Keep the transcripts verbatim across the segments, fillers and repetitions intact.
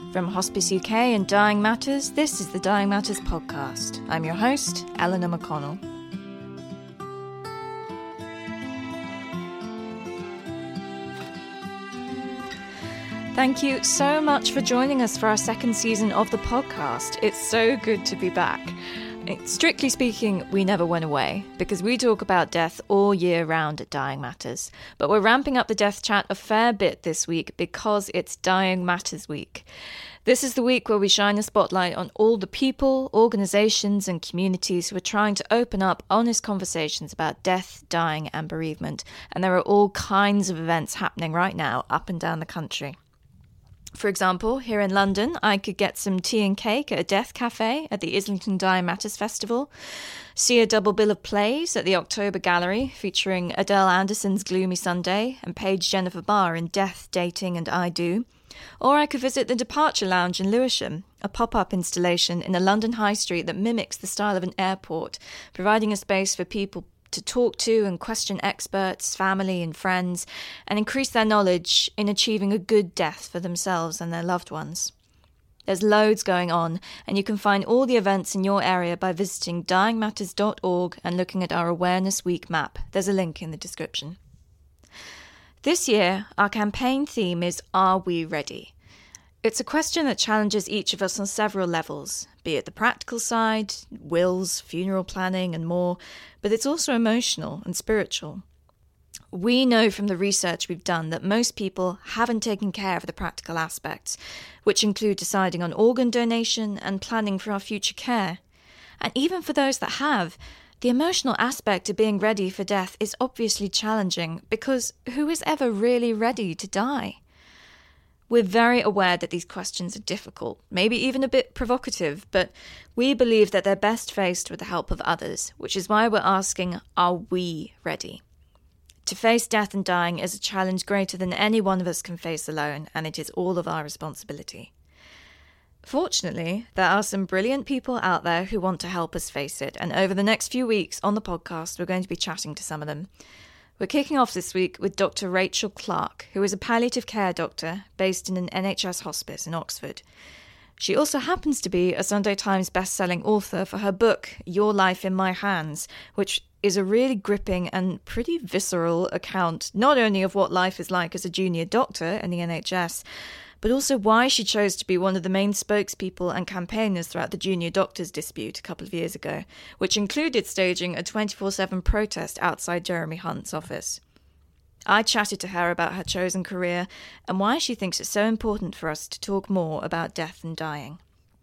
From Hospice U K and Dying Matters, this is the Dying Matters podcast. I'm your host, Eleanor McConnell. Thank you so much for joining us for our second season of the podcast. It's so good to be back. Strictly speaking, we never went away, because we talk about death all year round at Dying Matters. But we're ramping up the death chat a fair bit this week because it's Dying Matters Week. This is the week where we shine a spotlight on all the people, organisations and communities who are trying to open up honest conversations about death, dying and bereavement. And there are all kinds of events happening right now up and down the country. For example, here in London, I could get some tea and cake at a death cafe at the Islington Dying Matters Festival, see a double bill of plays at the October Gallery featuring Adele Anderson's Gloomy Sunday and Paige Jennifer Barr in Death, Dating and I Do, or I could visit the Departure Lounge in Lewisham, a pop-up installation in a London high street that mimics the style of an airport, providing a space for people to talk to and question experts, family and friends, and increase their knowledge in achieving a good death for themselves and their loved ones. There's loads going on, and you can find all the events in your area by visiting dying matters dot org and looking at our Awareness Week map. There's a link in the description. This year, our campaign theme is Are We Ready? It's a question that challenges each of us on several levels, be it the practical side, wills, funeral planning and more, but it's also emotional and spiritual. We know from the research we've done that most people haven't taken care of the practical aspects, which include deciding on organ donation and planning for our future care. And even for those that have, the emotional aspect of being ready for death is obviously challenging because who is ever really ready to die? We're very aware that these questions are difficult, maybe even a bit provocative, but we believe that they're best faced with the help of others, which is why we're asking, are we ready? To face death and dying is a challenge greater than any one of us can face alone, and it is all of our responsibility. Fortunately, there are some brilliant people out there who want to help us face it, and over the next few weeks on the podcast, we're going to be chatting to some of them. We're kicking off this week with Doctor Rachel Clark, who is a palliative care doctor based in an N H S hospice in Oxford. She also happens to be a Sunday Times best-selling author for her book, Your Life in My Hands, which is a really gripping and pretty visceral account, not only of what life is like as a junior doctor in the N H S, but also why she chose to be one of the main spokespeople and campaigners throughout the junior doctors dispute a couple of years ago, which included staging a twenty-four seven protest outside Jeremy Hunt's office. I chatted to her about her chosen career and why she thinks it's so important for us to talk more about death and dying.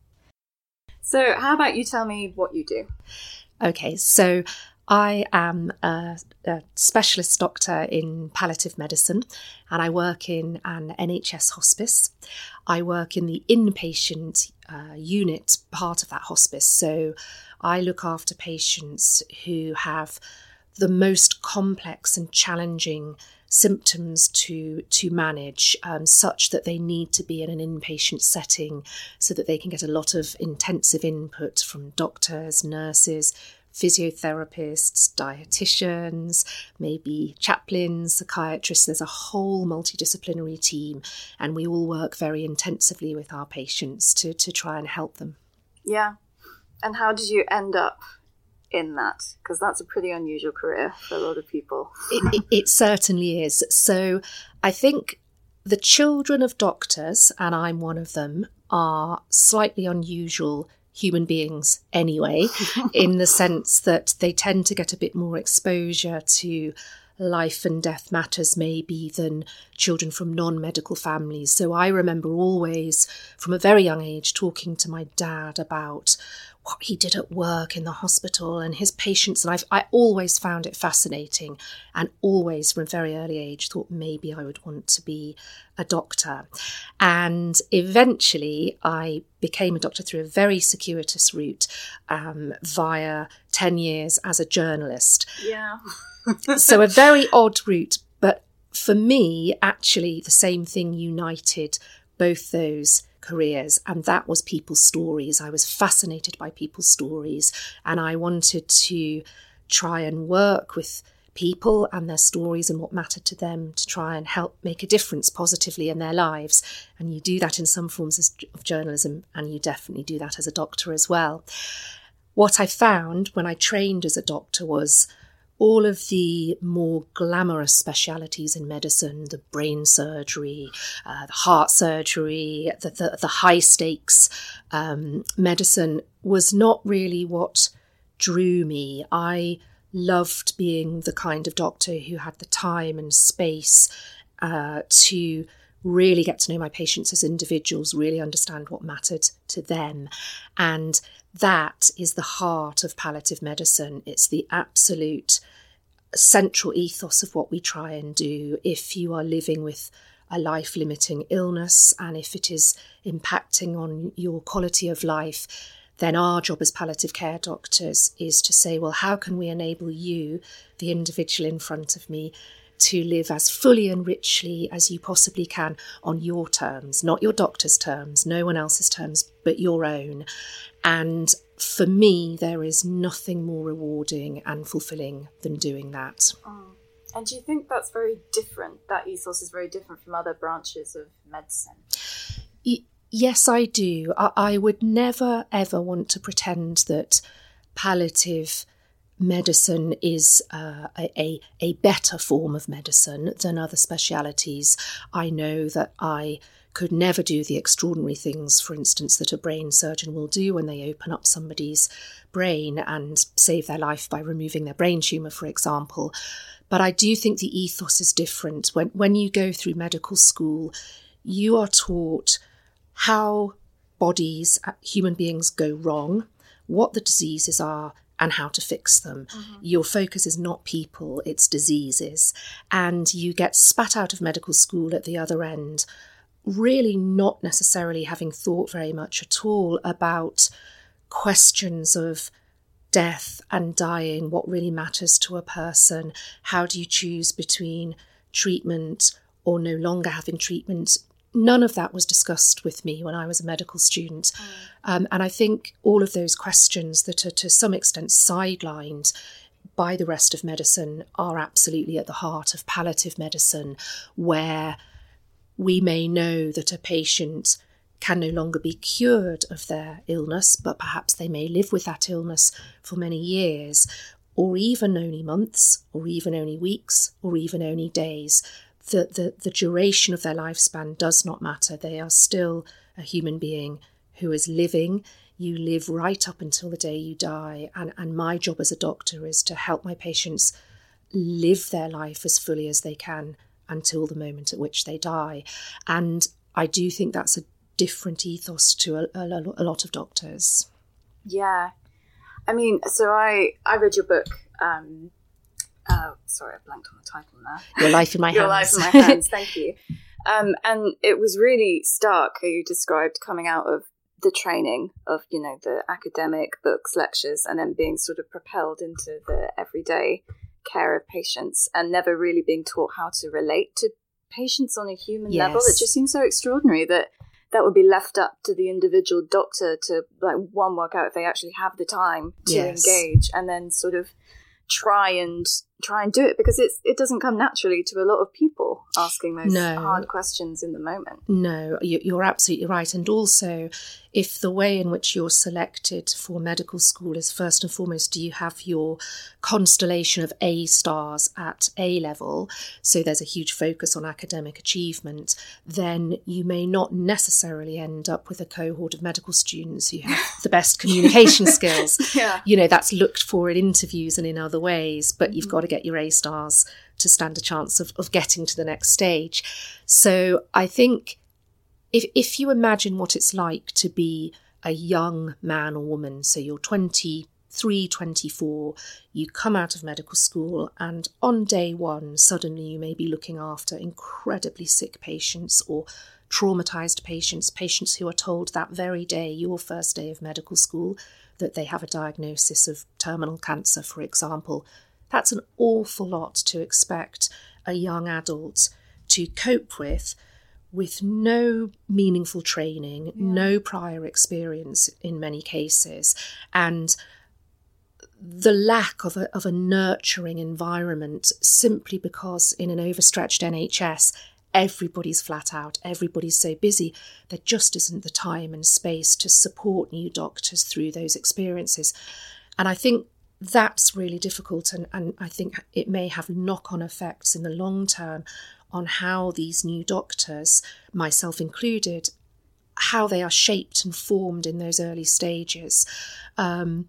So how about you tell me what you do? Okay, so I am a, a specialist doctor in palliative medicine and I work in an N H S hospice. I work in the inpatient uh, unit part of that hospice. So I look after patients who have the most complex and challenging symptoms to to manage, um, such that they need to be in an inpatient setting so that they can get a lot of intensive input from doctors, nurses, physiotherapists, dietitians, maybe chaplains, psychiatrists. There's a whole multidisciplinary team and we all work very intensively with our patients to, to try and help them. Yeah. And how did you end up in that? Because that's a pretty unusual career for a lot of people. it, it, it certainly is. So I think the children of doctors, and I'm one of them, are slightly unusual human beings anyway, in the sense that they tend to get a bit more exposure to life and death matters maybe than children from non-medical families. So I remember always from a very young age talking to my dad about what he did at work in the hospital and his patients. And I've, I always found it fascinating and always from a very early age thought maybe I would want to be a doctor. And eventually I became a doctor through a very circuitous route um, via ten years as a journalist. Yeah. So a very odd route, but for me, actually the same thing united both those careers, and that was people's stories. I was fascinated by people's stories and I wanted to try and work with people and their stories and what mattered to them to try and help make a difference positively in their lives. And you do that in some forms of journalism, and you definitely do that as a doctor as well. What I found when I trained as a doctor was all of the more glamorous specialities in medicine, the brain surgery, uh, the heart surgery, the, the, the high stakes um, medicine was not really what drew me. I loved being the kind of doctor who had the time and space uh, to really get to know my patients as individuals, really understand what mattered to them. And that is the heart of palliative medicine. It's the absolute central ethos of what we try and do. If you are living with a life-limiting illness, and if it is impacting on your quality of life, then our job as palliative care doctors is to say, well, how can we enable you, the individual in front of me, to live as fully and richly as you possibly can on your terms, not your doctor's terms, no one else's terms, but your own. And for me, there is nothing more rewarding and fulfilling than doing that. Mm. And do you think that's very different, that ethos is very different from other branches of medicine? Y- yes, I do. I-, I would never, ever want to pretend that palliative medicine is uh, a, a better form of medicine than other specialities. I know that I could never do the extraordinary things, for instance, that a brain surgeon will do when they open up somebody's brain and save their life by removing their brain tumour, for example. But I do think the ethos is different. When, when you go through medical school, you are taught how bodies, human beings, go wrong, what the diseases are, and how to fix them. Mm-hmm. Your focus is not people, it's diseases. And you get spat out of medical school at the other end, really not necessarily having thought very much at all about questions of death and dying, what really matters to a person. How do you choose between treatment or no longer having treatment? None of that was discussed with me when I was a medical student. Mm. Um, and I think all of those questions that are to some extent sidelined by the rest of medicine are absolutely at the heart of palliative medicine, where we may know that a patient can no longer be cured of their illness, but perhaps they may live with that illness for many years, or even only months, or even only weeks, or even only days. The, the, the duration of their lifespan does not matter. They are still a human being who is living. You live right up until the day you die. And, and my job as a doctor is to help my patients live their life as fully as they can until the moment at which they die. And I do think that's a different ethos to a, a, a lot of doctors. Yeah. I mean, so I, I read your book, um, Uh, sorry, I blanked on the title now. Your Life in My Hands. Your Life in My Hands, thank you. Um, and it was really stark how you described coming out of the training of, you know, the academic books, lectures, and then being sort of propelled into the everyday care of patients and never really being taught how to relate to patients on a human yes. level. It just seems so extraordinary that that would be left up to the individual doctor to, like, one, work out if they actually have the time to yes. engage, and then sort of try and try and do it, because it's it doesn't come naturally to a lot of people asking those no. hard questions in the moment. No, you're absolutely right. And also, if the way in which you're selected for medical school is first and foremost, do you have your constellation of A stars at A level, so there's a huge focus on academic achievement, then you may not necessarily end up with a cohort of medical students who have the best communication skills. Yeah. You know, that's looked for in interviews and in other ways, but you've mm-hmm. got to get your A stars to stand a chance of, of getting to the next stage. So I think if if you imagine what it's like to be a young man or woman, so you're twenty-three, twenty-four, you come out of medical school, and on day one, suddenly you may be looking after incredibly sick patients or traumatized patients, patients who are told that very day, your first day of medical school, that they have a diagnosis of terminal cancer, for example. That's an awful lot to expect a young adult to cope with, with no meaningful training, yeah. no prior experience in many cases. And the lack of a, of a nurturing environment, simply because in an overstretched N H S, everybody's flat out, everybody's so busy, there just isn't the time and space to support new doctors through those experiences. And I think that's really difficult, and, and I think it may have knock-on effects in the long term on how these new doctors, myself included, how they are shaped and formed in those early stages. Um,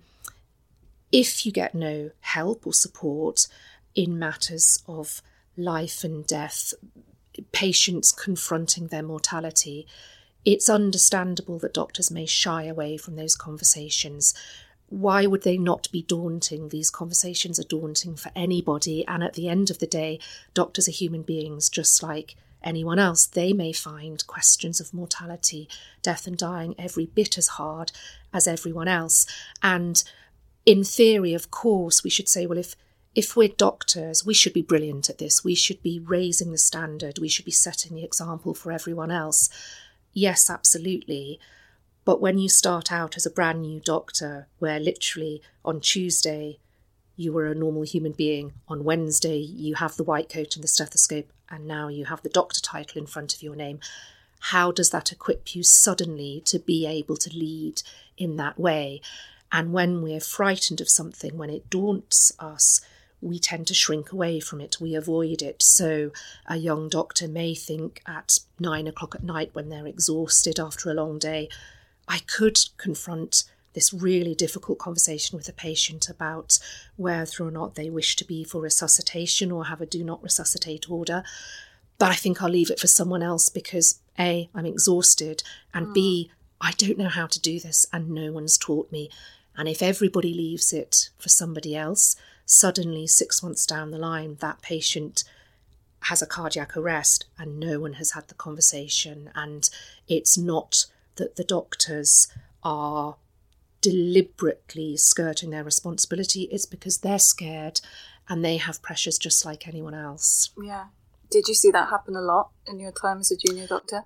if you get no help or support in matters of life and death, patients confronting their mortality, it's understandable that doctors may shy away from those conversations. Why would they not be daunting? These conversations are daunting for anybody. And at the end of the day, doctors are human beings just like anyone else. They may find questions of mortality, death and dying every bit as hard as everyone else. And in theory, of course, we should say, well, if if we're doctors, we should be brilliant at this. We should be raising the standard. We should be setting the example for everyone else. Yes, absolutely. But when you start out as a brand new doctor, where literally on Tuesday you were a normal human being, on Wednesday you have the white coat and the stethoscope, and now you have the doctor title in front of your name, how does that equip you suddenly to be able to lead in that way? And when we're frightened of something, when it daunts us, we tend to shrink away from it. We avoid it. So a young doctor may think at nine o'clock at night, when they're exhausted after a long day, I could confront this really difficult conversation with a patient about whether or not they wish to be for resuscitation or have a do not resuscitate order. But I think I'll leave it for someone else because A, I'm exhausted, and mm. B, I don't know how to do this and no one's taught me. And if everybody leaves it for somebody else, suddenly six months down the line, that patient has a cardiac arrest and no one has had the conversation. And it's not that the doctors are deliberately skirting their responsibility. It's because they're scared and they have pressures just like anyone else. Yeah. Did you see that happen a lot in your time as a junior doctor?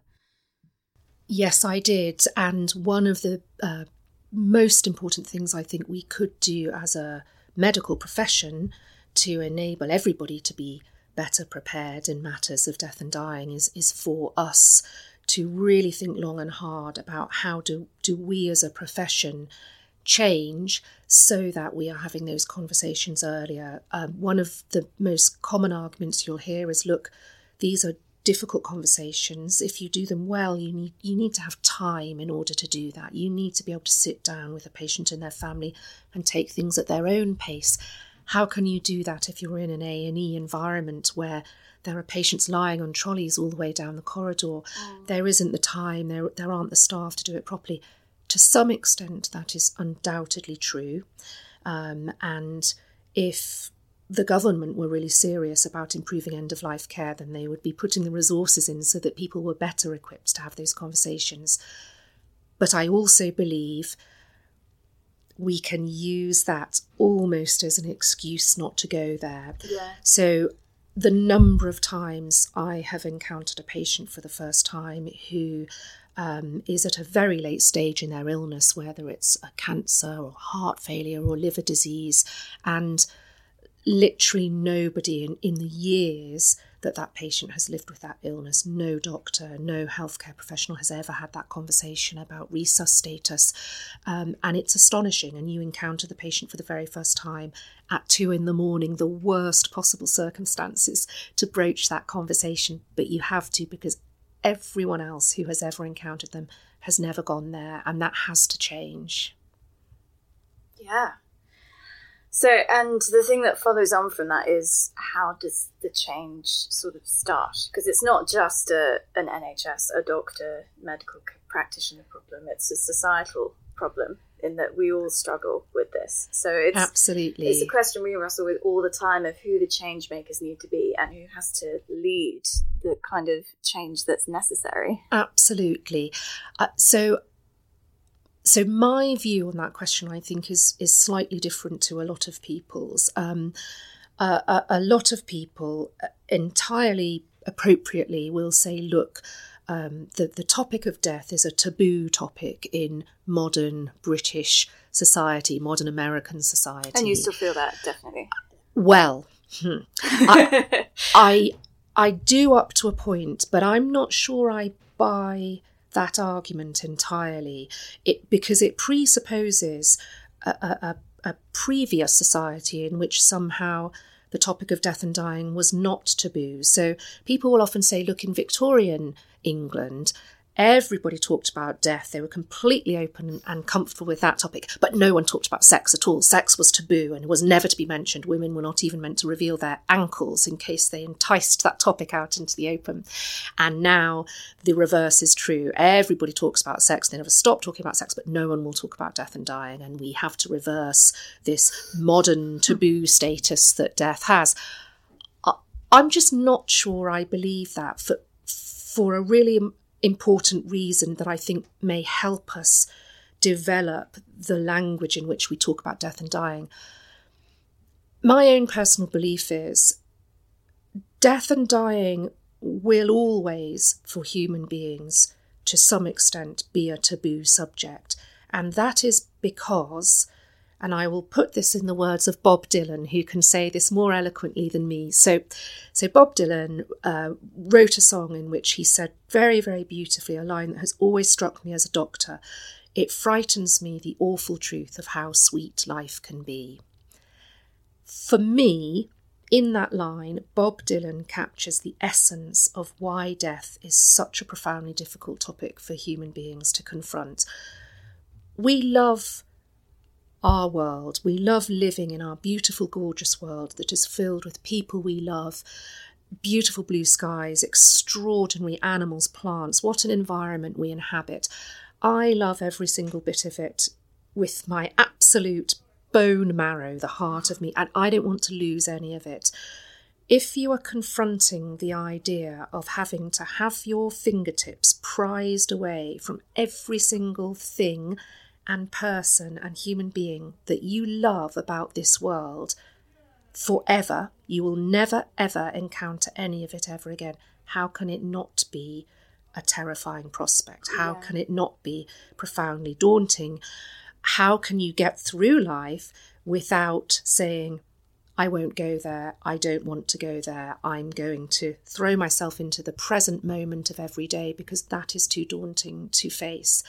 Yes, I did. And one of the uh, most important things I think we could do as a medical profession to enable everybody to be better prepared in matters of death and dying is, is for us to really think long and hard about how do, do we as a profession change so that we are having those conversations earlier. Um, one of the most common arguments you'll hear is, look, these are difficult conversations. If you do them well, you need you need to have time in order to do that. You need to be able to sit down with a patient and their family and take things at their own pace. How can you do that if you're in an A and E environment where there are patients lying on trolleys all the way down the corridor? Mm. There isn't the time, there, there aren't the staff to do it properly. To some extent, that is undoubtedly true. Um, and if the government were really serious about improving end-of-life care, then they would be putting the resources in so that people were better equipped to have those conversations. But I also believe we can use that almost as an excuse not to go there. Yeah. So the number of times I have encountered a patient for the first time who um, is at a very late stage in their illness, whether it's a cancer or heart failure or liver disease, and literally nobody in, in the years that that patient has lived with that illness, no doctor, no healthcare professional has ever had that conversation about resus status. Um, and it's astonishing. And you encounter the patient for the very first time at two in the morning, the worst possible circumstances to broach that conversation. But you have to, because everyone else who has ever encountered them has never gone there. And that has to change. Yeah. So, and the thing that follows on from that is, how does the change sort of start? Because it's not just a, an N H S, a doctor, medical practitioner problem. It's a societal problem in that we all struggle with this. So it's absolutely, it's a question we wrestle with all the time of who the change makers need to be and who has to lead the kind of change that's necessary. Absolutely. Uh, so So my view on that question, I think, is is slightly different to a lot of people's. Um, uh, a, a lot of people entirely appropriately will say, look, um, the, the topic of death is a taboo topic in modern British society, modern American society. And you still feel that, definitely. Well, hmm, I, I I do up to a point, but I'm not sure I buy that argument entirely. It because it presupposes a, a, a previous society in which somehow the topic of death and dying was not taboo. So people will often say, look, in Victorian England, everybody talked about death. They were completely open and comfortable with that topic, but no one talked about sex at all. Sex was taboo and was never to be mentioned. Women were not even meant to reveal their ankles in case they enticed that topic out into the open. And now the reverse is true. Everybody talks about sex. They never stop talking about sex, but no one will talk about death and dying. And we have to reverse this modern taboo status that death has. I'm just not sure I believe that for, for a really important reason that I think may help us develop the language in which we talk about death and dying. My own personal belief is death and dying will always, for human beings, to some extent, be a taboo subject. And that is because, and I will put this in the words of Bob Dylan, who can say this more eloquently than me. So so Bob Dylan uh, wrote a song in which he said very, very beautifully a line that has always struck me as a doctor. It frightens me, the awful truth of how sweet life can be. For me, in that line, Bob Dylan captures the essence of why death is such a profoundly difficult topic for human beings to confront. We love our world. We love living in our beautiful, gorgeous world that is filled with people we love, beautiful blue skies, extraordinary animals, plants. What an environment we inhabit. I love every single bit of it with my absolute bone marrow, the heart of me, and I don't want to lose any of it. If you are confronting the idea of having to have your fingertips prized away from every single thing and person and human being that you love about this world forever, you will never ever encounter any of it ever again. How can it not be a terrifying prospect? How yeah. can it not be profoundly daunting? How can you get through life without saying, I won't go there, I don't want to go there, I'm going to throw myself into the present moment of every day because that is too daunting to face?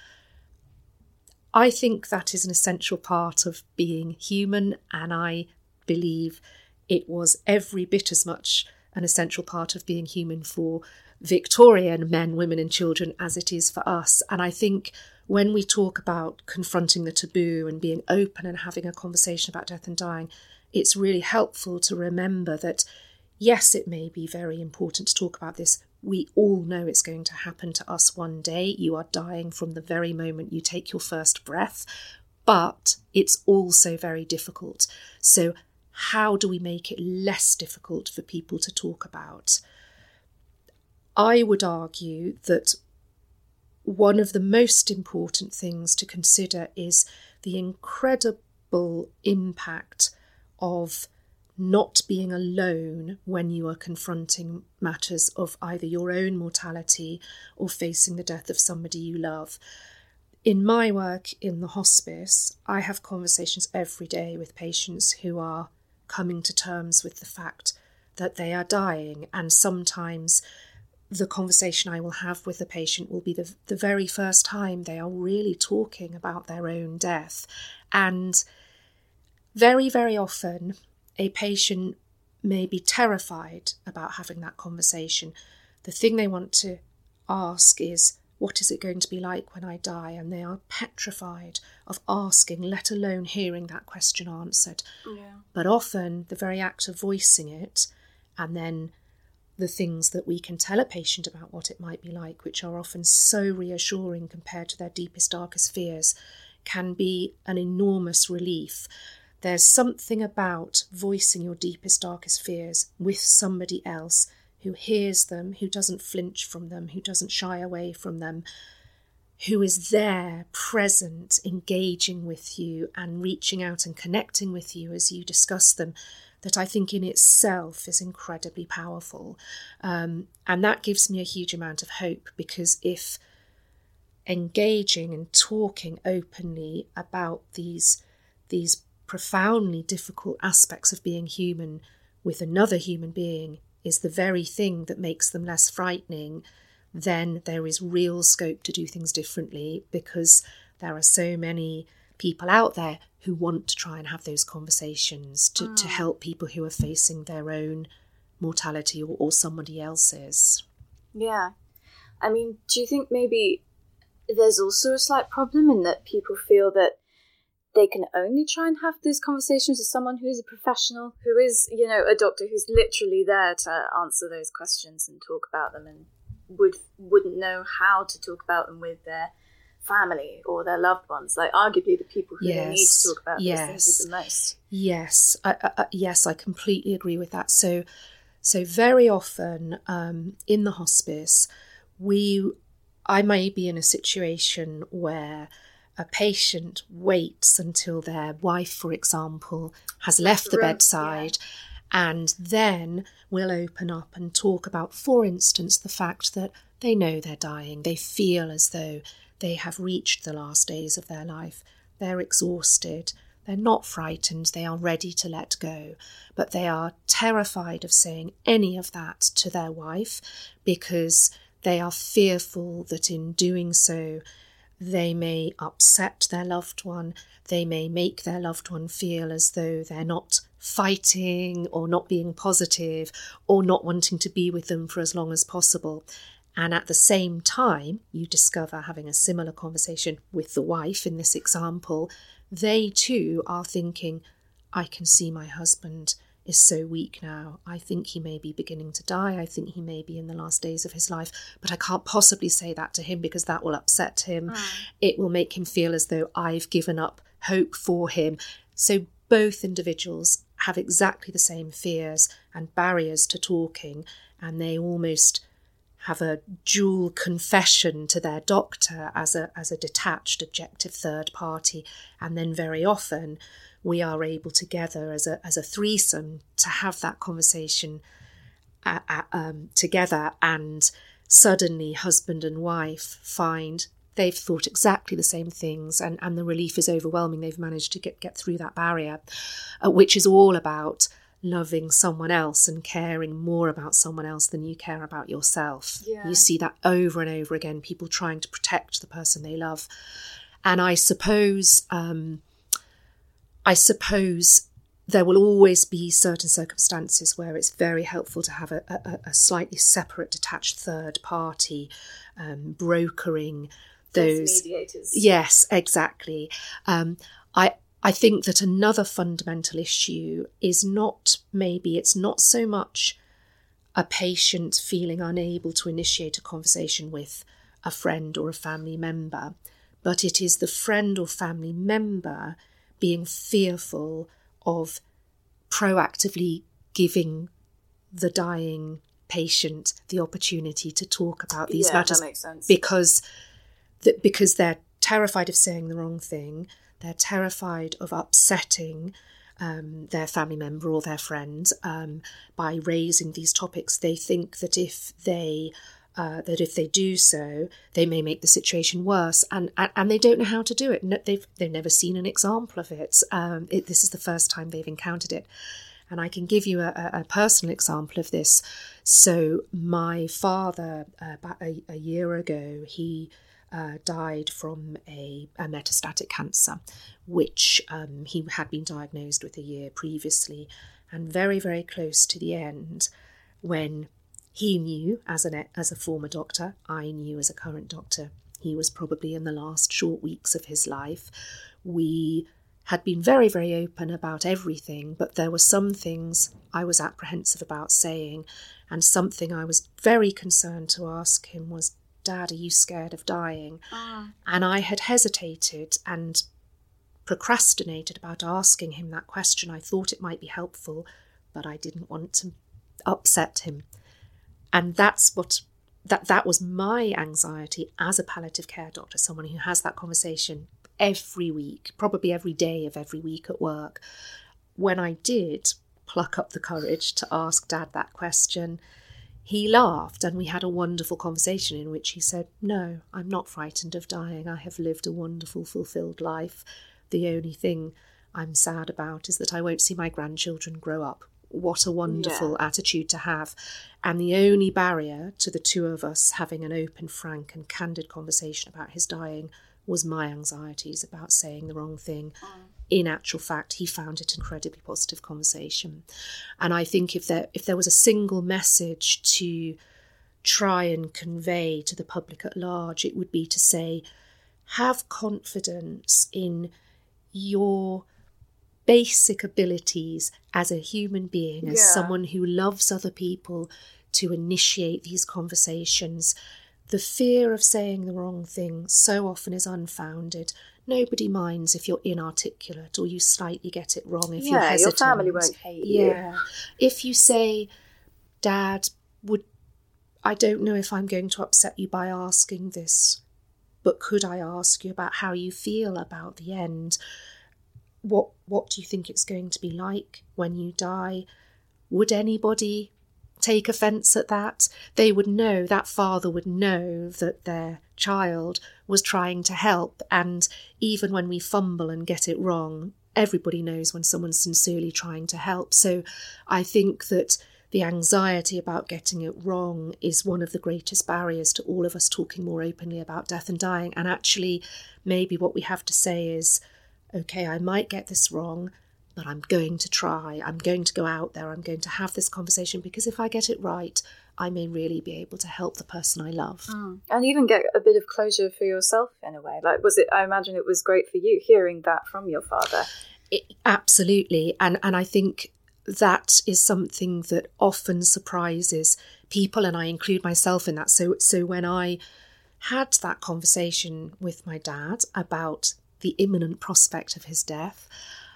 I think that is an essential part of being human, and I believe it was every bit as much an essential part of being human for Victorian men, women and children as it is for us. And I think when we talk about confronting the taboo and being open and having a conversation about death and dying, it's really helpful to remember that, yes, it may be very important to talk about this. We all know it's going to happen to us one day. You are dying from the very moment you take your first breath, but it's also very difficult. So how do we make it less difficult for people to talk about? I would argue that one of the most important things to consider is the incredible impact of not being alone when you are confronting matters of either your own mortality or facing the death of somebody you love. In my work in the hospice, I have conversations every day with patients who are coming to terms with the fact that they are dying, and sometimes the conversation I will have with the patient will be the, the very first time they are really talking about their own death. And very, very often, a patient may be terrified about having that conversation. The thing they want to ask is, what is it going to be like when I die? And they are petrified of asking, let alone hearing that question answered. Yeah. But often the very act of voicing it, and then the things that we can tell a patient about what it might be like, which are often so reassuring compared to their deepest, darkest fears, can be an enormous relief. There's something about voicing your deepest, darkest fears with somebody else who hears them, who doesn't flinch from them, who doesn't shy away from them, who is there, present, engaging with you and reaching out and connecting with you as you discuss them, that I think in itself is incredibly powerful. Um, and that gives me a huge amount of hope, because if engaging and talking openly about these these profoundly difficult aspects of being human with another human being is the very thing that makes them less frightening, then there is real scope to do things differently, because there are so many people out there who want to try and have those conversations to, mm. to help people who are facing their own mortality or, or somebody else's. Yeah. I mean, do you think maybe there's also a slight problem in that people feel that they can only try and have those conversations with someone who is a professional, who is, you know, a doctor who's literally there to answer those questions and talk about them, and would, wouldn't know how to talk about them with their family or their loved ones, like arguably the people who yes. need to talk about yes. these things the most. Yes, I, I, yes, I completely agree with that. So, so very often um, in the hospice, we, I may be in a situation where a patient waits until their wife, for example, has left the bedside, yeah. and then we'll open up and talk about, for instance, the fact that they know they're dying. They feel as though they have reached the last days of their life. They're exhausted. They're not frightened. They are ready to let go. But they are terrified of saying any of that to their wife, because they are fearful that in doing so, they may upset their loved one. They may make their loved one feel as though they're not fighting or not being positive or not wanting to be with them for as long as possible. And at the same time, you discover, having a similar conversation with the wife in this example, they too are thinking, I can see my husband is so weak now. I think he may be beginning to die. I think he may be in the last days of his life, but I can't possibly say that to him because that will upset him. Mm. It will make him feel as though I've given up hope for him. So both individuals have exactly the same fears and barriers to talking, and they almost have a dual confession to their doctor as a as a detached, objective third party. And then very often we are able together as a as a threesome to have that conversation uh, uh, um, together, and suddenly husband and wife find they've thought exactly the same things, and, and the relief is overwhelming. They've managed to get, get through that barrier, uh, which is all about loving someone else and caring more about someone else than you care about yourself. Yeah. You see that over and over again, people trying to protect the person they love. And I suppose, um, I suppose there will always be certain circumstances where it's very helpful to have a, a, a slightly separate, detached third party um, brokering those mediators. Yes, exactly. Um, I I think that another fundamental issue is not maybe it's not so much a patient feeling unable to initiate a conversation with a friend or a family member, but it is the friend or family member being fearful of proactively giving the dying patient the opportunity to talk about these yeah, matters, that makes sense. because that because they're terrified of saying the wrong thing. They're terrified of upsetting um, their family member or their friend um, by raising these topics. They think that if they uh, that if they do so, they may make the situation worse, and and, and they don't know how to do it. No, they've they've never seen an example of it. Um, it. This is the first time they've encountered it. And I can give you a, a personal example of this. So my father, uh, about a, a year ago, he Uh, died from a, a metastatic cancer, which um, he had been diagnosed with a year previously. And very, very close to the end, when he knew as, an, as a former doctor, I knew as a current doctor, he was probably in the last short weeks of his life. We had been very, very open about everything, but there were some things I was apprehensive about saying, and something I was very concerned to ask him was, Dad, are you scared of dying? Ah. And I had hesitated and procrastinated about asking him that question. I thought it might be helpful, but I didn't want to upset him. And that's what that that was my anxiety as a palliative care doctor, someone who has that conversation every week, probably every day of every week at work. When I did pluck up the courage to ask Dad that question, he laughed, and we had a wonderful conversation in which he said, no, I'm not frightened of dying. I have lived a wonderful, fulfilled life. The only thing I'm sad about is that I won't see my grandchildren grow up. What a wonderful yeah. attitude to have. And the only barrier to the two of us having an open, frank and candid conversation about his dying was my anxieties about saying the wrong thing. Mm. In actual fact, he found it incredibly positive conversation. And I think if there if there was a single message to try and convey to the public at large, it would be to say, have confidence in your basic abilities as a human being, as yeah. someone who loves other people, to initiate these conversations. The fear of saying the wrong thing so often is unfounded. Nobody minds if you're inarticulate or you slightly get it wrong, if yeah, you're hesitant. Your family won't hate yeah. you. Yeah. If you say, Dad, would I don't know if I'm going to upset you by asking this, but could I ask you about how you feel about the end? What what do you think it's going to be like when you die? Would anybody take offence at that? They would know, that father would know that their child was trying to help. And even when we fumble and get it wrong, everybody knows when someone's sincerely trying to help. So I think that the anxiety about getting it wrong is one of the greatest barriers to all of us talking more openly about death and dying. And actually, maybe what we have to say is, okay, I might get this wrong, but I'm going to try. I'm going to go out there. I'm going to have this conversation, because if I get it right, I may really be able to help the person I love. Mm. And even get a bit of closure for yourself in a way. Like, was it, I imagine it was great for you hearing that from your father. It, absolutely. And, and I think that is something that often surprises people, and I include myself in that. So, so when I had that conversation with my dad about the imminent prospect of his death,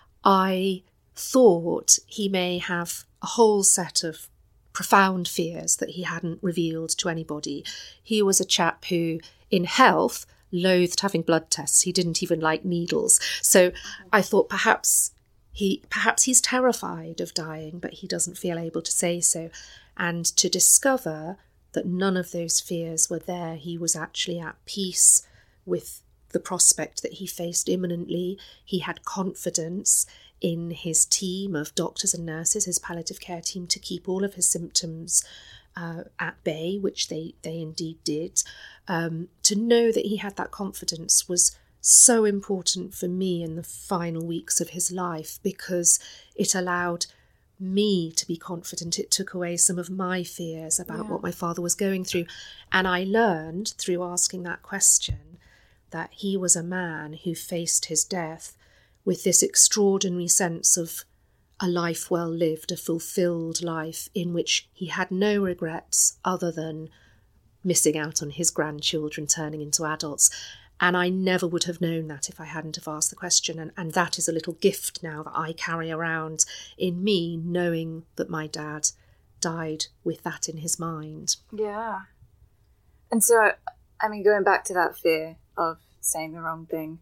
I thought he may have a whole set of profound fears that he hadn't revealed to anybody. He was a chap who, in health, loathed having blood tests. He didn't even like needles. So I thought perhaps he perhaps he's terrified of dying, but he doesn't feel able to say so. And to discover that none of those fears were there, he was actually at peace with the prospect that he faced imminently. He had confidence in his team of doctors and nurses, his palliative care team, to keep all of his symptoms uh, at bay, which they, they indeed did. Um, to know that he had that confidence was so important for me in the final weeks of his life, because it allowed me to be confident. It took away some of my fears about yeah. what my father was going through. And I learned through asking that question that he was a man who faced his death with this extraordinary sense of a life well lived, a fulfilled life in which he had no regrets other than missing out on his grandchildren turning into adults. And I never would have known that if I hadn't have asked the question. And, and that is a little gift now that I carry around in me, knowing that my dad died with that in his mind. Yeah. And so, I mean, going back to that fear of saying the wrong thing,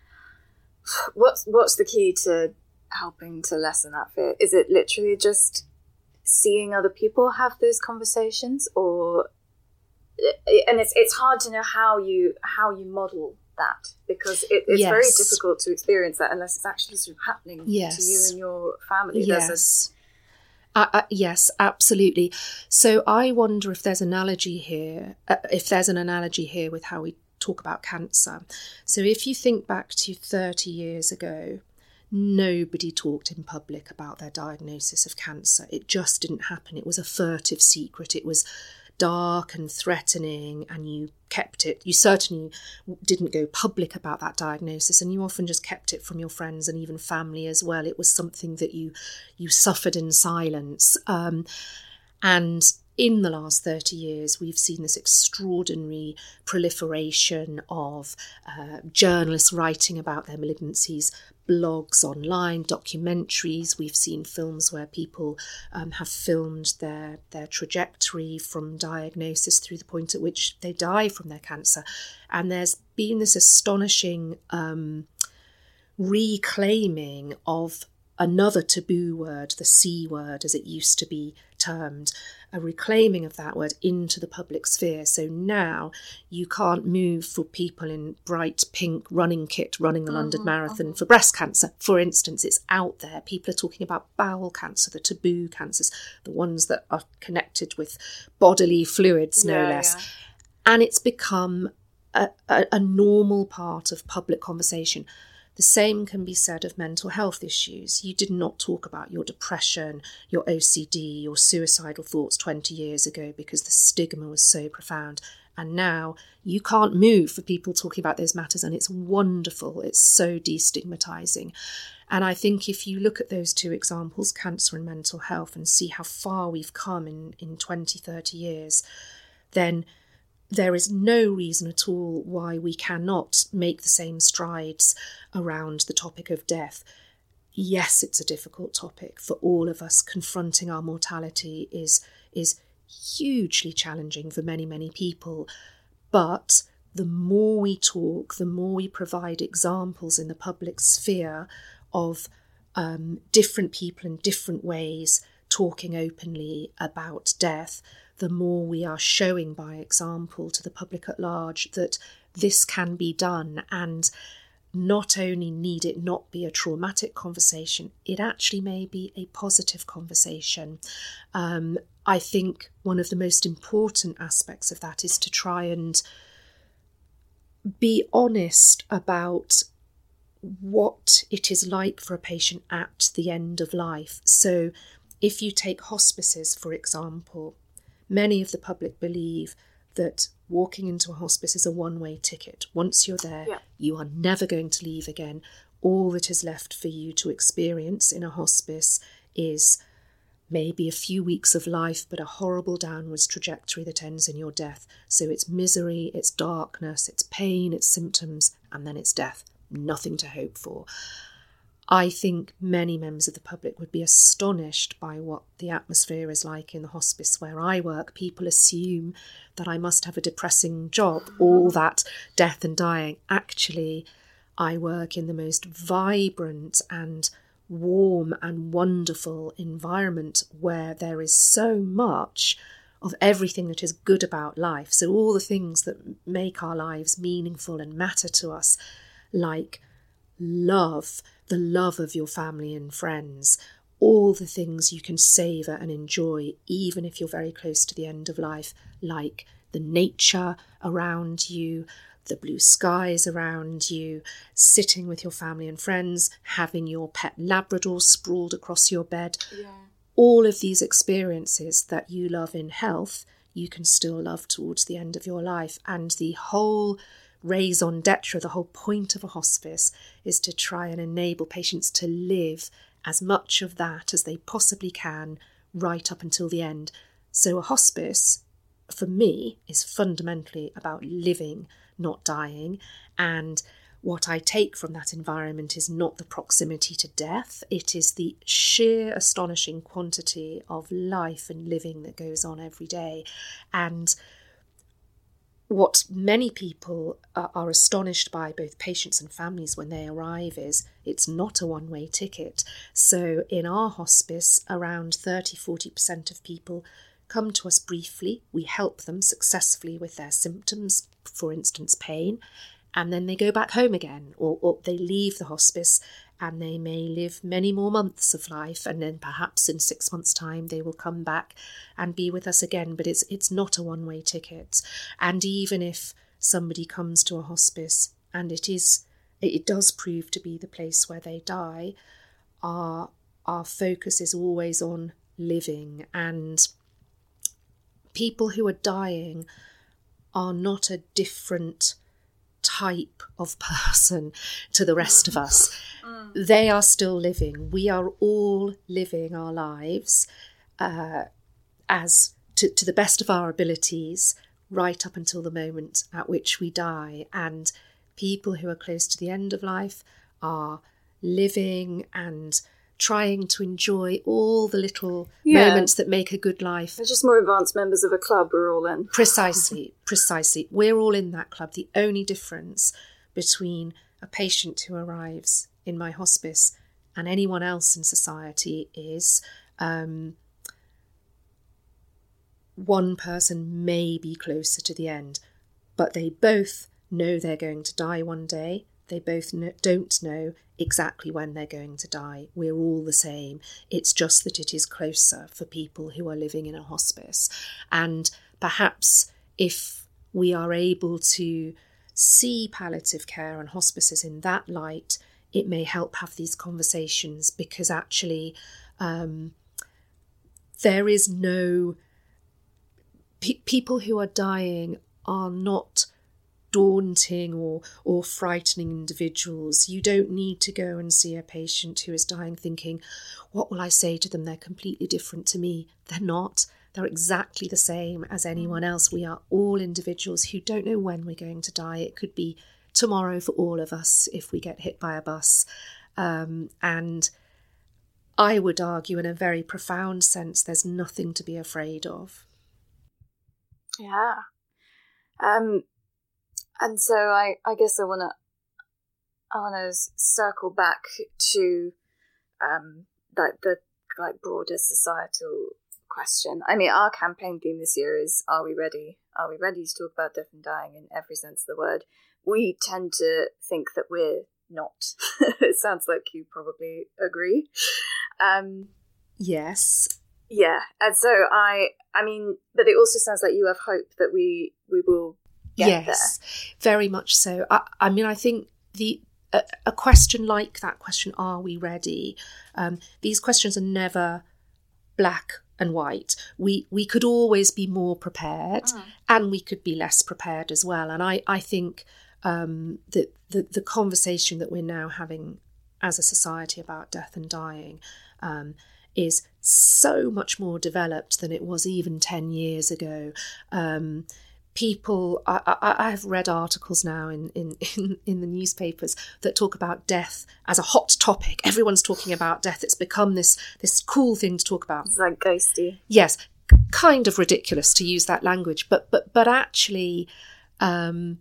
what's what's the key to helping to lessen that fear? Is it literally just seeing other people have those conversations, or and it's it's hard to know how you how you model that, because it, it's yes. very difficult to experience that unless it's actually sort of happening yes. to you and your family. Yes. Uh, uh, yes, absolutely. So I wonder if there's an analogy here, uh, if there's an analogy here with how we talk about cancer. So if you think back to thirty years ago, nobody talked in public about their diagnosis of cancer. It just didn't happen. It was a furtive secret. It was dark and threatening, and you kept it. You certainly didn't go public about that diagnosis, and you often just kept it from your friends and even family as well. It was something that you you suffered in silence. Um, and in the last thirty years, we've seen this extraordinary proliferation of uh, journalists writing about their malignancies, blogs online, documentaries. We've seen films where people um, have filmed their, their trajectory from diagnosis through the point at which they die from their cancer. And there's been this astonishing um, reclaiming of another taboo word, the C word, as it used to be termed. a reclaiming of that word into the public sphere. So now you can't move for people in bright pink running kit running the mm-hmm, London Marathon mm-hmm. for breast cancer, for instance. It's out there. People are talking about bowel cancer, the taboo cancers, the ones that are connected with bodily fluids, no yeah, less. Yeah. And it's become a, a, a normal part of public conversation. The same can be said of mental health issues. You did not talk about your depression, your O C D, your suicidal thoughts twenty years ago because the stigma was so profound. And now you can't move for people talking about those matters, and it's wonderful. It's so destigmatizing. And I think if you look at those two examples, cancer and mental health, and see how far we've come in, in twenty, thirty years, then there is no reason at all why we cannot make the same strides around the topic of death. Yes, it's a difficult topic for all of us. Confronting our mortality is, is hugely challenging for many, many people. But the more we talk, the more we provide examples in the public sphere of um, different people in different ways talking openly about death, the more we are showing by example to the public at large that this can be done. And not only need it not be a traumatic conversation, it actually may be a positive conversation. Um, I think one of the most important aspects of that is to try and be honest about what it is like for a patient at the end of life. So if you take hospices, for example, many of the public believe that walking into a hospice is a one-way ticket. Once you're there, yeah. you are never going to leave again. All that is left for you to experience in a hospice is maybe a few weeks of life, but a horrible downwards trajectory that ends in your death. So it's misery, it's darkness, it's pain, it's symptoms, and then it's death. Nothing to hope for. I think many members of the public would be astonished by what the atmosphere is like in the hospice where I work. People assume that I must have a depressing job, all that death and dying. Actually, I work in the most vibrant and warm and wonderful environment where there is so much of everything that is good about life. So all the things that make our lives meaningful and matter to us, like love, the love of your family and friends, all the things you can savour and enjoy, even if you're very close to the end of life, like the nature around you, the blue skies around you, sitting with your family and friends, having your pet Labrador sprawled across your bed. Yeah. All of these experiences that you love in health, you can still love towards the end of your life. And the whole raison d'etre, the whole point of a hospice, is to try and enable patients to live as much of that as they possibly can right up until the end. So a hospice, for me, is fundamentally about living, not dying. And what I take from that environment is not the proximity to death, it is the sheer astonishing quantity of life and living that goes on every day. And what many people are, are astonished by, both patients and families, when they arrive is it's not a one-way ticket. So in our hospice, around thirty to forty percent of people come to us briefly. We help them successfully with their symptoms, for instance, pain, and then they go back home again, or, or they leave the hospice and they may live many more months of life, and then perhaps in six months' time they will come back and be with us again. But it's it's not a one-way ticket. And even if somebody comes to a hospice and it is it does prove to be the place where they die, our our focus is always on living. And people who are dying are not a different type of person to the rest of us. Mm. They are still living. We are all living our lives uh, as to, to the best of our abilities right up until the moment at which we die. And people who are close to the end of life are living and trying to enjoy all the little yeah. moments that make a good life. They're just more advanced members of a club we're all in. Precisely, precisely. We're all in that club. The only difference between a patient who arrives in my hospice and anyone else in society is um, one person may be closer to the end, but they both know they're going to die one day. They both know, don't know exactly when they're going to die. We're all the same. It's just that it is closer for people who are living in a hospice. And perhaps if we are able to see palliative care and hospices in that light, it may help have these conversations, because actually um, there is no... Pe- people who are dying are not daunting or or frightening individuals. You don't need to go and see a patient who is dying thinking, what will I say to them? They're completely different to me. They're not. They're exactly the same as anyone else. We are all individuals who don't know when we're going to die. It could be tomorrow for all of us if we get hit by a bus. Um, and I would argue in a very profound sense, there's nothing to be afraid of. Yeah. Um, and so I, I guess I want to I want to circle back to um, like the like broader societal question. I mean, our campaign theme this year is "Are we ready? Are we ready to talk about death and dying in every sense of the word?" We tend to think that we're not. It sounds like you probably agree. Um, yes. Yeah, and so I, I mean, but it also sounds like you have hope that we we will get yes, there. Yes, very much so. I, I mean, I think the a, a question like that question, are we ready? Um, these questions are never black and white. We we could always be more prepared, mm. and we could be less prepared as well. And I, I think um, that the, the conversation that we're now having as a society about death and dying um, is so much more developed than it was even ten years ago. Um, people, I, I, I have read articles now in, in, in, in the newspapers that talk about death as a hot topic. Everyone's talking about death. It's become this, this cool thing to talk about. It's like ghosty. Yes, kind of ridiculous to use that language, but but but actually, um,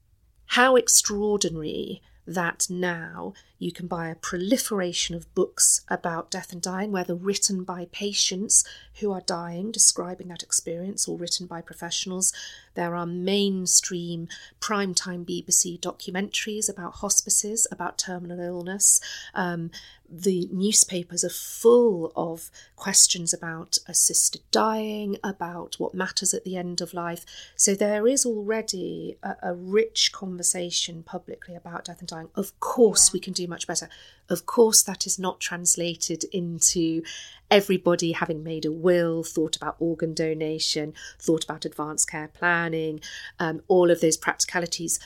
how extraordinary that now you can buy a proliferation of books about death and dying, whether written by patients who are dying, describing that experience, or written by professionals. There are mainstream primetime B B C documentaries about hospices, about terminal illness. Um, the newspapers are full of questions about assisted dying, about what matters at the end of life. So there is already a, a rich conversation publicly about death and dying. Of course, yeah. we can do much better. Of course, that is not translated into everybody having made a will, thought about organ donation, thought about advanced care planning, um, all of those practicalities.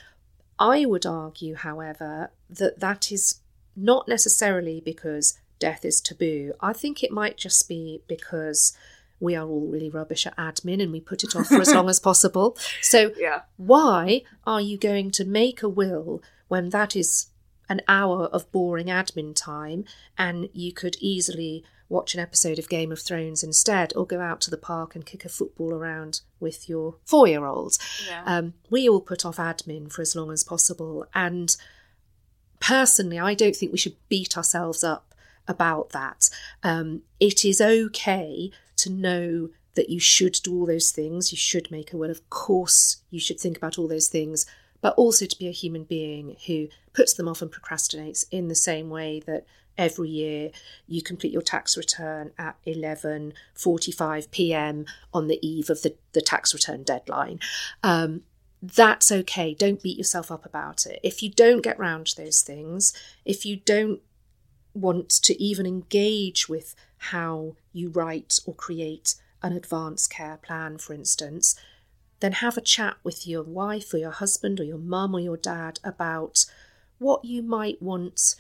I would argue, however, that that is not necessarily because death is taboo. I think it might just be because we are all really rubbish at admin and we put it off for as long as possible. So yeah. why are you going to make a will when that is an hour of boring admin time and you could easily watch an episode of Game of Thrones instead, or go out to the park and kick a football around with your four-year-old? Yeah. Um, we all put off admin for as long as possible. And personally, I don't think we should beat ourselves up about that. Um, it is okay to know that you should do all those things. You should make a will. Of course, you should think about all those things, but also to be a human being who puts them off and procrastinates in the same way that every year you complete your tax return at eleven forty-five p.m. on the eve of the, the tax return deadline. Um, That's okay. Don't beat yourself up about it. If you don't get round to those things, if you don't want to even engage with how you write or create an advanced care plan, for instance, then have a chat with your wife or your husband or your mum or your dad about what you might want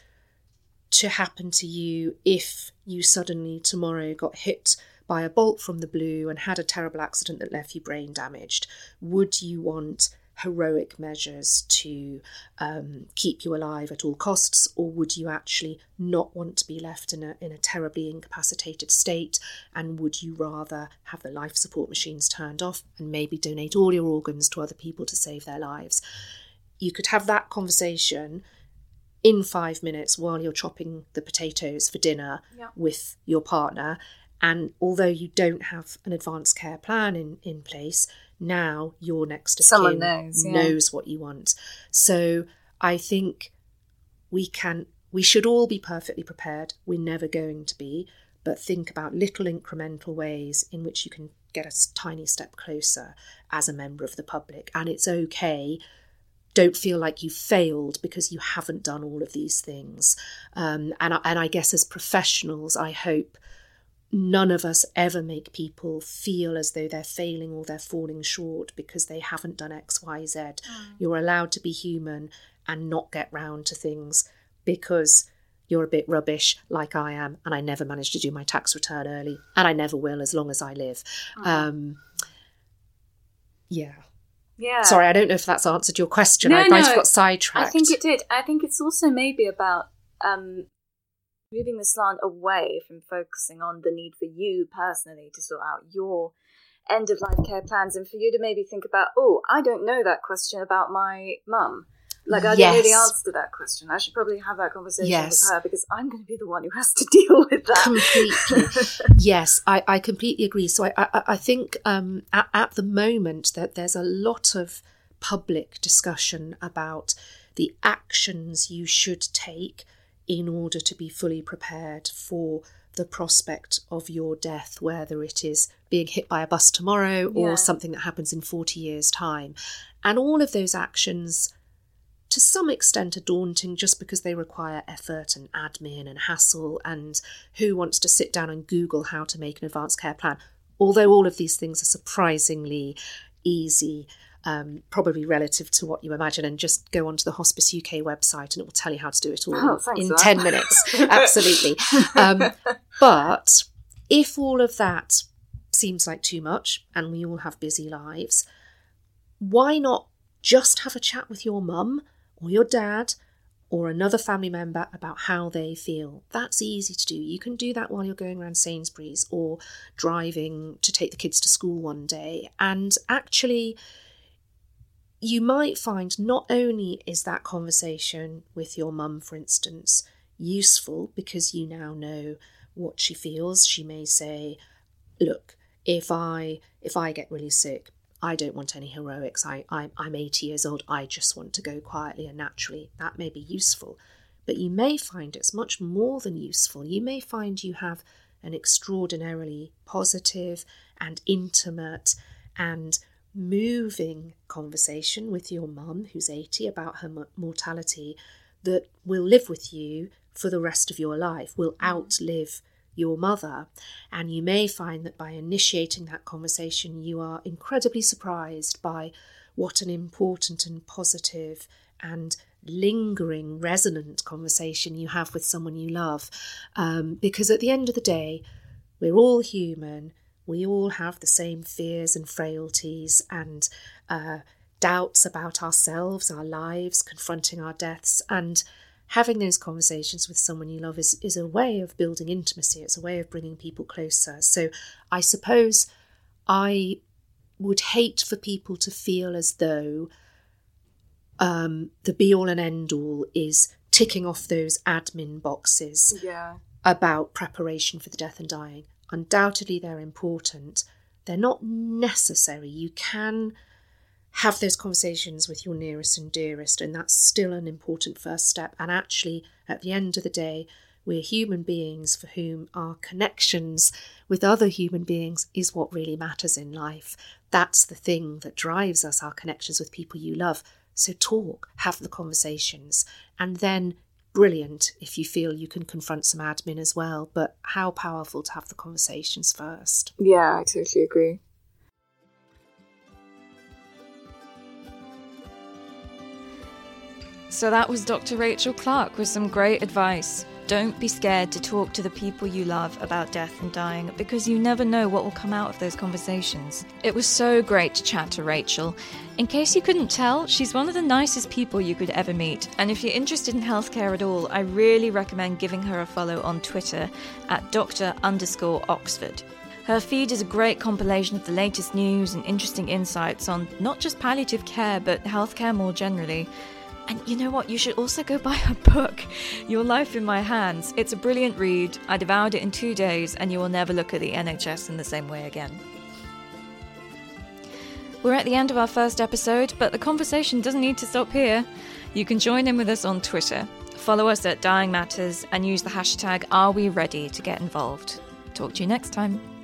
to happen to you if you suddenly tomorrow got hit by a bolt from the blue and had a terrible accident that left you brain damaged. Would you want heroic measures to um, keep you alive at all costs, or would you actually not want to be left in a in a terribly incapacitated state, and would you rather have the life support machines turned off and maybe donate all your organs to other people to save their lives? You could have that conversation in five minutes while you're chopping the potatoes for dinner yeah. with your partner, And although you don't have an advanced care plan in, in place, now your next of Someone kin knows, yeah. knows what you want. So I think we can, we should all be perfectly prepared. We're never going to be, but think about little incremental ways in which you can get a tiny step closer as a member of the public. And it's okay. Don't feel like you failed because you haven't done all of these things. Um, and, I, and I guess as professionals, I hope none of us ever make people feel as though they're failing or they're falling short because they haven't done X, Y, Z. Mm. You're allowed to be human and not get round to things because you're a bit rubbish like I am, and I never managed to do my tax return early, and I never will as long as I live. Mm. Um, yeah. Yeah. Sorry, I don't know if that's answered your question. No, I might no, have got sidetracked. I think it did. I think it's also maybe about um, moving the slant away from focusing on the need for you personally to sort out your end of life care plans, and for you to maybe think about, oh, I don't know that question about my mum. Like, I yes. don't know the answer to that question. I should probably have that conversation yes. with her because I'm going to be the one who has to deal with that. Completely. Yes, I, I completely agree. So I, I, I think um, at, at the moment that there's a lot of public discussion about the actions you should take in order to be fully prepared for the prospect of your death, whether it is being hit by a bus tomorrow or yeah. something that happens in forty years' time. And all of those actions, to some extent, are daunting just because they require effort and admin and hassle, and who wants to sit down and Google how to make an advanced care plan? Although all of these things are surprisingly easy, um, probably relative to what you imagine, and just go onto the Hospice U K website and it will tell you how to do it all oh, in in ten minutes. Absolutely. Um, but if all of that seems like too much, and we all have busy lives, why not just have a chat with your mum or your dad or another family member about how they feel? That's easy to do. You can do that while you're going around Sainsbury's or driving to take the kids to school one day. And actually, you might find not only is that conversation with your mum, for instance, useful because you now know what she feels. She may say, look, if I if I get really sick, I don't want any heroics. I, I, I'm eighty years old. I just want to go quietly and naturally. That may be useful. But you may find it's much more than useful. You may find you have an extraordinarily positive and intimate and moving conversation with your mum, who's eighty, about her mortality that will live with you for the rest of your life, will outlive your mother. And you may find that by initiating that conversation, you are incredibly surprised by what an important and positive and lingering, resonant conversation you have with someone you love. Um, because at the end of the day, we're all human. We all have the same fears and frailties and uh, doubts about ourselves, our lives, confronting our deaths. And having those conversations with someone you love is, is a way of building intimacy. It's a way of bringing people closer. So I suppose I would hate for people to feel as though um, the be-all and end-all is ticking off those admin boxes yeah. about preparation for the death and dying. Undoubtedly, they're important. They're not necessary. You can have those conversations with your nearest and dearest, and that's still an important first step. And actually, at the end of the day, we're human beings for whom our connections with other human beings is what really matters in life. That's the thing that drives us, our connections with people you love. So talk, have the conversations, and then brilliant if you feel you can confront some admin as well. But how powerful to have the conversations first. Yeah, I totally agree. So that was Doctor Rachel Clark with some great advice. Don't be scared to talk to the people you love about death and dying, because you never know what will come out of those conversations. It was so great to chat to Rachel. In case you couldn't tell, she's one of the nicest people you could ever meet. And if you're interested in healthcare at all, I really recommend giving her a follow on Twitter at Doctor underscore Oxford. Her feed is a great compilation of the latest news and interesting insights on not just palliative care, but healthcare more generally. And you know what? You should also go buy her book, Your Life in My Hands. It's a brilliant read. I devoured it in two days, and you will never look at the N H S in the same way again. We're at the end of our first episode, but the conversation doesn't need to stop here. You can join in with us on Twitter. Follow us at Dying Matters and use the hashtag AreWeReady to get involved. Talk to you next time.